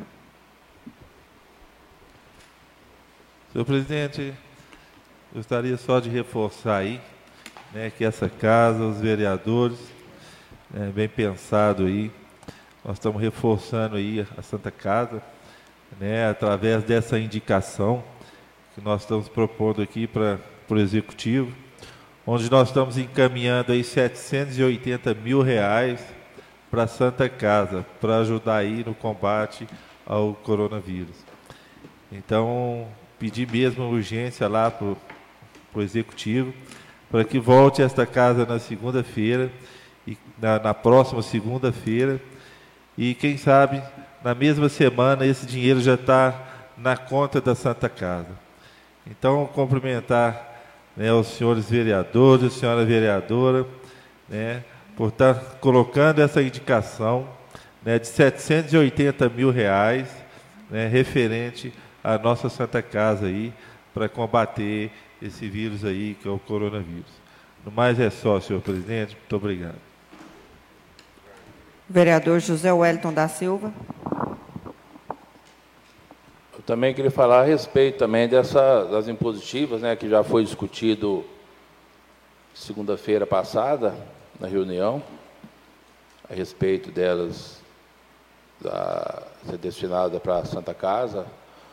S6: Senhor presidente, gostaria só de reforçar aí, né, que essa casa, os vereadores, bem pensado aí, nós estamos reforçando aí a Santa Casa, né, através dessa indicação que nós estamos propondo aqui para o Executivo, onde nós estamos encaminhando aí R$780 mil para a Santa Casa, para ajudar aí no combate ao coronavírus. Então, pedir mesmo urgência lá para o Executivo, para que volte esta casa na segunda-feira, e na próxima segunda-feira, e quem sabe, na mesma semana, esse dinheiro já está na conta da Santa Casa. Então, cumprimentar, né, os senhores vereadores, a senhora vereadora, né, por estar colocando essa indicação, né, de R$780 mil, né, referente à nossa Santa Casa aí, para combater esse vírus aí, que é o coronavírus. No mais é só, senhor presidente. Muito obrigado.
S3: Vereador José Wellington da Silva.
S2: Eu também queria falar a respeito também das impositivas, né, que já foi discutido segunda-feira passada, na reunião, a respeito delas ser destinada para a Santa Casa,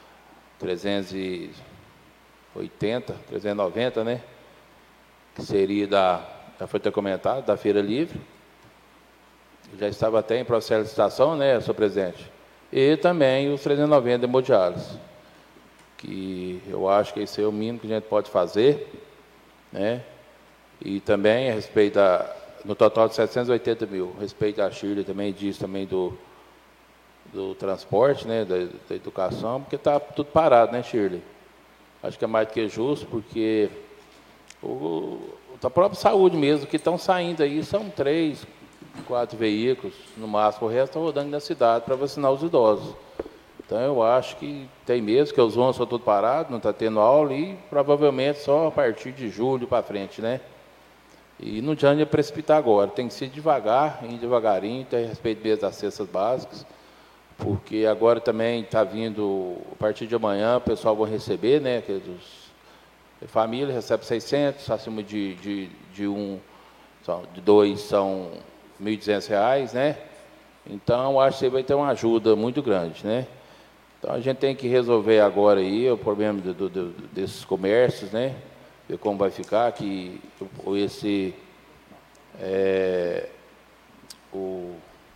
S2: 390, né? Que seria já foi até comentado, da Feira Livre. Já estava até em processo de licitação, né, senhor presidente? E também os 390 hemodiálise, que eu acho que esse é o mínimo que a gente pode fazer, né? E também a respeito no total de 780 mil, a respeito da Shirley também diz também do transporte, né, da educação, porque está tudo parado, né, Shirley? Acho que é mais do que justo, porque a própria saúde mesmo, que estão saindo aí, são 3, 4 veículos, no máximo, o resto está rodando na cidade para vacinar os idosos. Então, eu acho que tem mesmo, que os ônibus estão tudo parados, não está tendo aula, e provavelmente só a partir de julho para frente, né? E não adianta precipitar agora, tem que ser devagar, ir devagarinho, a respeito mesmo das cestas básicas, porque agora também está vindo, a partir de amanhã, o pessoal vai receber, né, a família recebe 600, acima de 2 são R$1.200, né? Então, acho que vai ter uma ajuda muito grande, né? Então, a gente tem que resolver agora aí o problema desses comércios, né? Ver como vai ficar, que o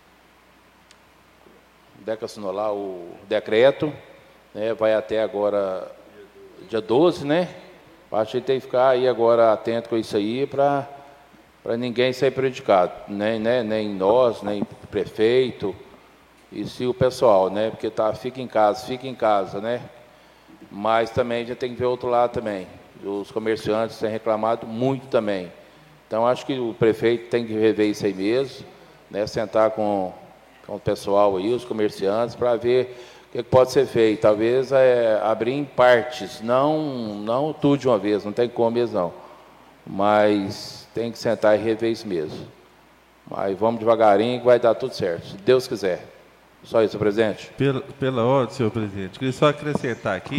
S2: decreto, né, vai até agora, dia 12, né? Acho que a gente tem que ficar aí agora atento com isso aí, para ninguém ser prejudicado, nem nós, nem o prefeito, e se o pessoal, né? Porque fica em casa, né? Mas também a gente tem que ver o outro lado também. Os comerciantes têm reclamado muito também. Então, acho que o prefeito tem que rever isso aí mesmo, né? Sentar com o pessoal aí, os comerciantes, para ver o que pode ser feito. Talvez abrir em partes, não tudo de uma vez, não tem como mesmo não. Mas tem que sentar e rever isso mesmo. Mas vamos devagarinho que vai dar tudo certo, se Deus quiser. Só isso, presidente.
S6: Pela ordem, senhor presidente, queria só acrescentar aqui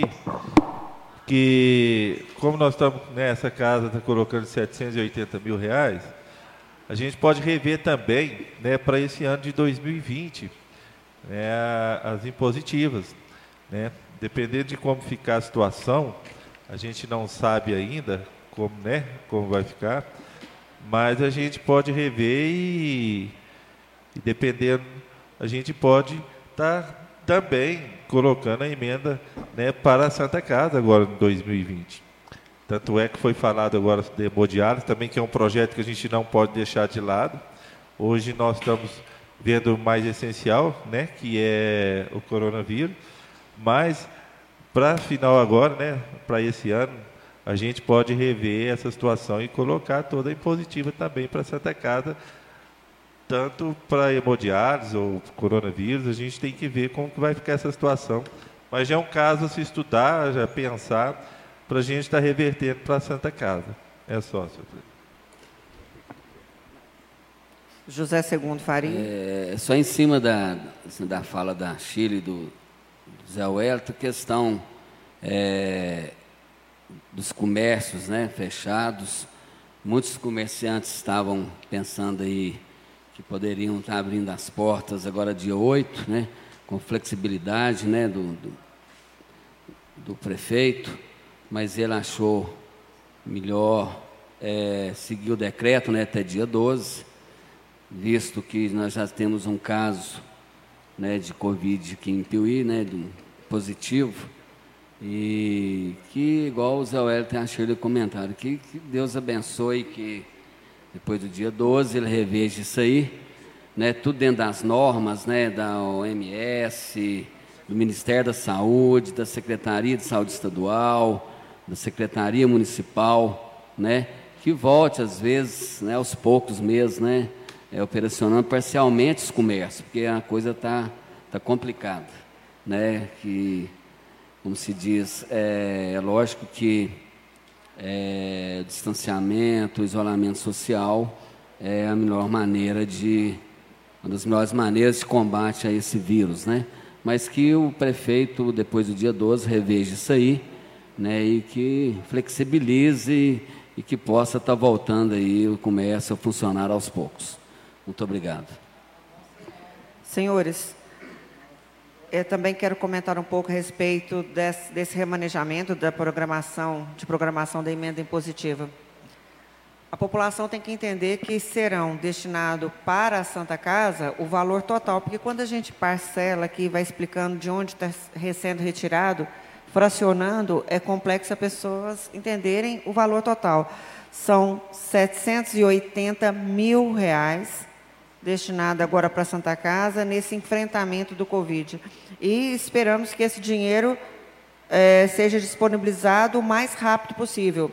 S6: que, como nós estamos nessa casa, está colocando R$780 mil, a gente pode rever também, né, para esse ano de 2020, né, as impositivas, né? Dependendo de como ficar a situação, a gente não sabe ainda como vai ficar, mas a gente pode rever e dependendo, a gente pode estar também colocando a emenda, né, para a Santa Casa agora em 2020. Tanto é que foi falado agora de hemodiálise, também que é um projeto que a gente não pode deixar de lado. Hoje nós estamos vendo o mais essencial, né, que é o coronavírus, mas para final agora, né, para esse ano, a gente pode rever essa situação e colocar toda a impositiva também para a Santa Casa, tanto para hemodiálise ou coronavírus. A gente tem que ver como que vai ficar essa situação. Mas já é um caso a se estudar, já pensar, para a gente estar revertendo para a Santa Casa. É só, senhor presidente.
S3: José Segundo Faria.
S4: Só em cima da fala da Chile e do Zé Wellington, questão dos comércios, né, fechados. Muitos comerciantes estavam pensando aí que poderiam estar abrindo as portas agora dia 8, né, com flexibilidade, né, do prefeito, mas ele achou melhor seguir o decreto, né, até dia 12, visto que nós já temos um caso, né, de Covid aqui em Piuí, né, positivo, e que, igual o Zé Wellington e a Shirley comentaram, que Deus abençoe, que depois do dia 12 ele reveja isso aí, né, tudo dentro das normas, né, da OMS, do Ministério da Saúde, da Secretaria de Saúde Estadual, da Secretaria Municipal, né, que volte às vezes, né, aos poucos meses, né, operacionando parcialmente os comércios, porque a coisa tá complicada, né, que, como se diz, é lógico que distanciamento, isolamento social é a melhor maneira uma das melhores maneiras de combate a esse vírus, né? Mas que o prefeito, depois do dia 12, reveja isso aí, né? E que flexibilize e que possa estar voltando aí o comércio a funcionar aos poucos. Muito obrigado.
S3: Senhores, eu também quero comentar um pouco a respeito desse remanejamento da programação da emenda impositiva. A população tem que entender que serão destinados para a Santa Casa o valor total, porque quando a gente parcela aqui, vai explicando de onde está sendo retirado, fracionando, é complexo as pessoas entenderem o valor total. São R$780 mil destinado agora para a Santa Casa nesse enfrentamento do Covid. E esperamos que esse dinheiro seja disponibilizado o mais rápido possível.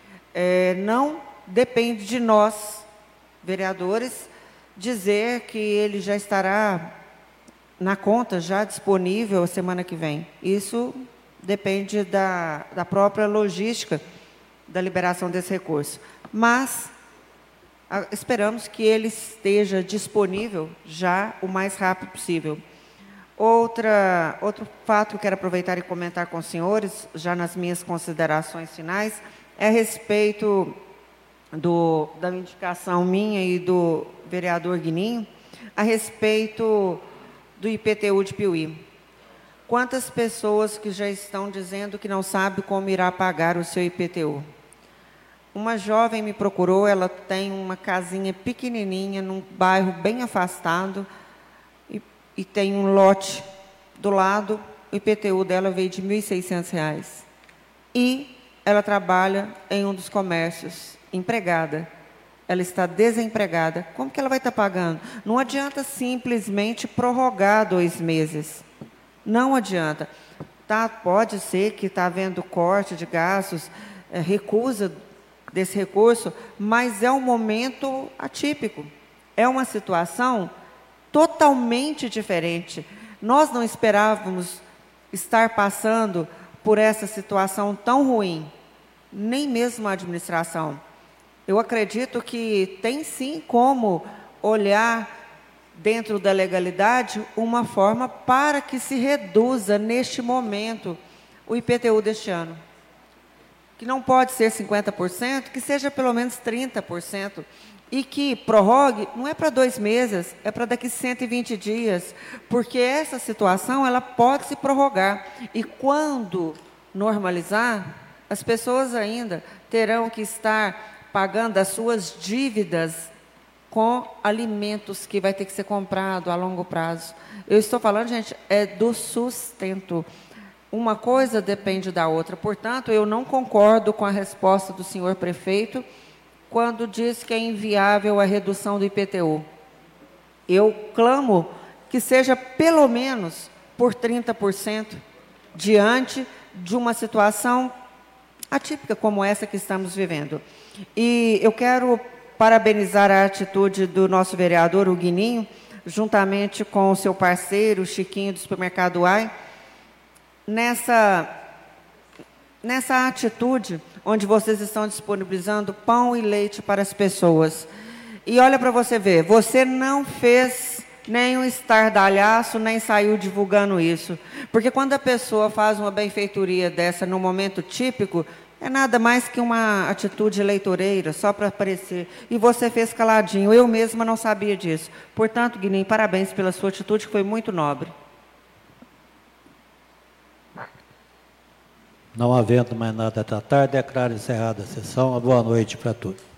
S3: Não depende de nós, vereadores, dizer que ele já estará na conta, já disponível a semana que vem. Isso depende da própria logística da liberação desse recurso. Mas esperamos que ele esteja disponível já o mais rápido possível. Outro fato que eu quero aproveitar e comentar com os senhores, já nas minhas considerações finais, é a respeito da indicação minha e do vereador Guininho, a respeito do IPTU de Piuí. Quantas pessoas que já estão dizendo que não sabe como irá pagar o seu IPTU? Uma jovem me procurou, ela tem uma casinha pequenininha, num bairro bem afastado, e tem um lote do lado, o IPTU dela veio de R$ 1.600. E ela trabalha em um dos comércios, empregada. Ela está desempregada. Como que ela vai estar pagando? Não adianta simplesmente prorrogar 2 meses. Não adianta. Pode ser que está havendo corte de gastos, recusa desse recurso, mas é um momento atípico. É uma situação totalmente diferente. Nós não esperávamos estar passando por essa situação tão ruim, nem mesmo a administração. Eu acredito que tem sim como olhar dentro da legalidade uma forma para que se reduza neste momento o IPTU deste ano. Que não pode ser 50%, que seja pelo menos 30%. E que prorrogue, não é para 2 meses, é para daqui 120 dias. Porque essa situação, ela pode se prorrogar. E quando normalizar, as pessoas ainda terão que estar pagando as suas dívidas com alimentos que vai ter que ser comprado a longo prazo. Eu estou falando, gente, do sustento. Uma coisa depende da outra. Portanto, eu não concordo com a resposta do senhor prefeito quando diz que é inviável a redução do IPTU. Eu clamo que seja pelo menos por 30% diante de uma situação atípica como essa que estamos vivendo. E eu quero parabenizar a atitude do nosso vereador, o Guininho, juntamente com o seu parceiro, o Chiquinho, do Supermercado Uai, nessa atitude onde vocês estão disponibilizando pão e leite para as pessoas. E olha para você ver, você não fez nenhum estardalhaço, nem saiu divulgando isso. Porque quando a pessoa faz uma benfeitoria dessa no momento típico, é nada mais que uma atitude eleitoreira, só para aparecer. E você fez caladinho. Eu mesma não sabia disso. Portanto, Guinim, parabéns pela sua atitude, que foi muito nobre.
S1: Não havendo mais nada a tratar, declaro encerrada a sessão. Uma boa noite para todos.